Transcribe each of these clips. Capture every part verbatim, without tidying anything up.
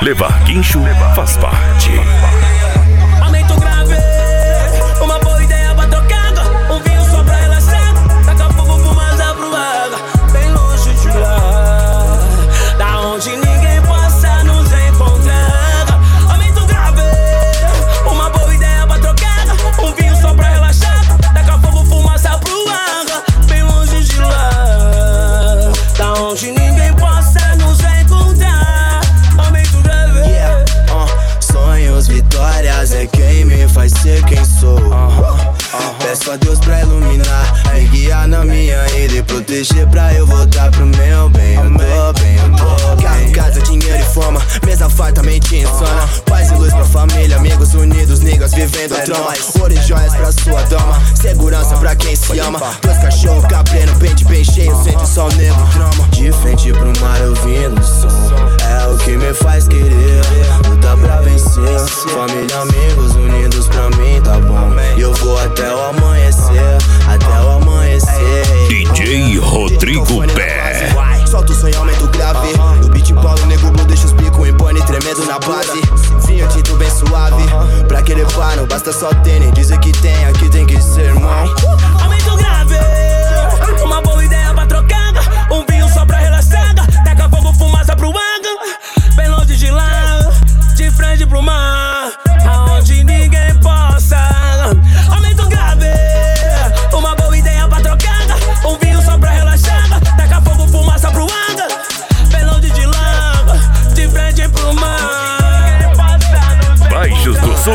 Levar guincho faz parte. Aumento grave, uma boa ideia pra trocar. Um vinho só pra relaxar. Taca fogo, fumaça pro vaga. Bem longe de lá, da onde ninguém possa nos encontrar. Aumento grave, uma boa ideia pra trocar. Um vinho só pra relaxar. Taca fogo, fumaça pro vaga. Bem longe de lá, da onde ninguém possa nos encontrar. Aumento grave. Yeah, uh, sonhos, vitórias é quem me faz ser quem sou. uh-huh, uh-huh. Peço a Deus pra iluminar, me guiar na minha ida e proteger pra eu voltar pro meu bem. Eu tô bem, eu tô bem. Carro, casa, dinheiro e fama, mesa fartamente insana. Paz e luz pra família, amigos unidos, niggas vivendo a trama. Ouro e joias pra sua dama, segurança pra quem se ama. Dois cachorros, cabreiro, pente bem cheio, sente só o negro trama. De frente pro mar ouvindo o som, é o que me faz querer lutar pra vencer. Família, amigos unidos pra mim, tá bom. E eu vou até o amanhecer, até o amanhecer. D J Rodrigo Pé. Solta o sonho, aumento grave. No beat polo, nego blue, deixa os picos em pane tremendo na base. Vinho tinto bem suave, pra aquele par não basta só tênis. Dizer que tem, aqui tem que ser irmão. Aumento grave, uma boa ideia pra trocar. Um vinho só pra relaxar. Taca fogo, fumaça pro água. Bem longe de lá, de frente pro mar, aonde ninguém possa. Aumento grave, uma boa ideia pra trocar. Um vinho só pra relaxar. Taca fogo, fumaça pro água. Bem longe de lá, de frente pro mar. Baixos do Sul.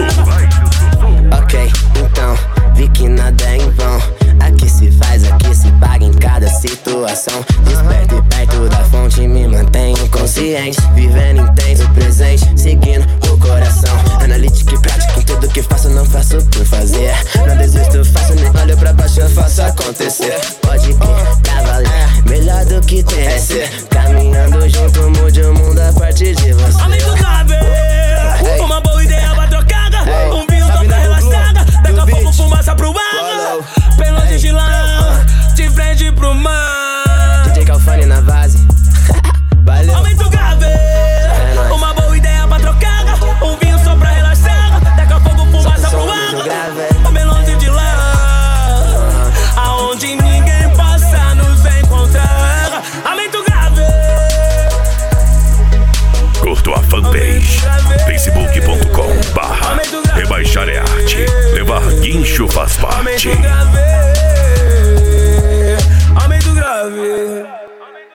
Ok, então, vi que nada é em vão. Aqui se faz, aqui se paga em cada situação. Desperto e perto da fonte, me mantenho consciente. Vivendo intenso o presente, seguindo o coração. Analítica e prática em tudo que faço, não faço por fazer. Não desisto, faço, nem olho pra baixo, eu faço acontecer. Pode ir pra valer, melhor do que tem é ser. Caminhando junto, mude o mundo a partir de você. Aumento grave, uma boa ideia pra trocar. Um vinho só pra relaxar. Taca fogo, fumaça pro água. Bem longe de lá, de frente pro mar. D J Calfani na base. Valeu. Aumento grave, uma boa ideia pra trocar. Um vinho só pra relaxar. Taca fogo, fumaça pro água. Bem longe de lá, aonde ninguém possa nos encontrar. Aumento grave. Curto a fanpage facebook ponto com barra Rebaixar é arte. Levar guincho faz parte. Aumento grave.